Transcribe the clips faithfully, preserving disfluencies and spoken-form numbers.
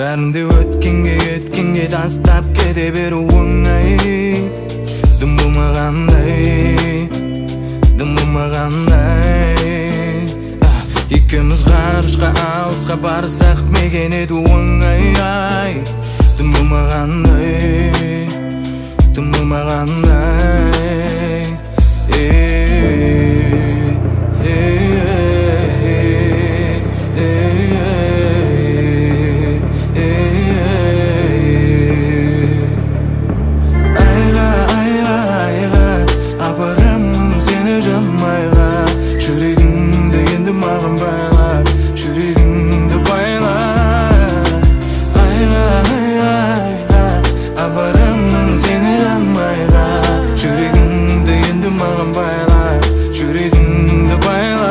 бәрінде өткенге кеткенге тастап кете беру оңай. Дым болмағандай, дым болмағандай. Екеуміз ғарышқа алысқа барсақ мекен ету оңай. Дым болмағандай, дым болмағандай. Айға, айға, айға апарамын сені жанмайға. Жүрегіңді енді маған байла, жүрегіңді байла. Айға, айға, айға апарамын сені жанмайға. Жүрегіңді енді маған байла, жүрегіңді байла.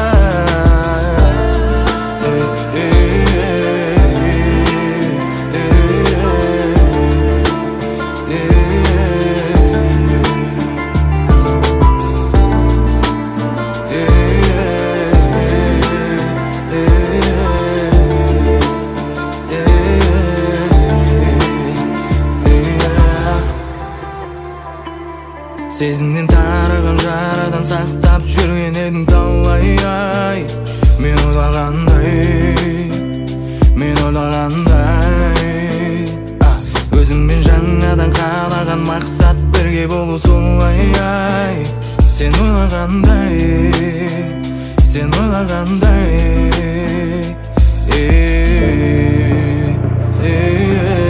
Сезімнен тараған жарадан сақтап жүрген едің талай ай. Мен ойлағандай, мен ойлағандай. Өзіңмен жаңадан қалаған мақсат бірге болу солай ай. Сен ойлағандай, сен ойлағандай.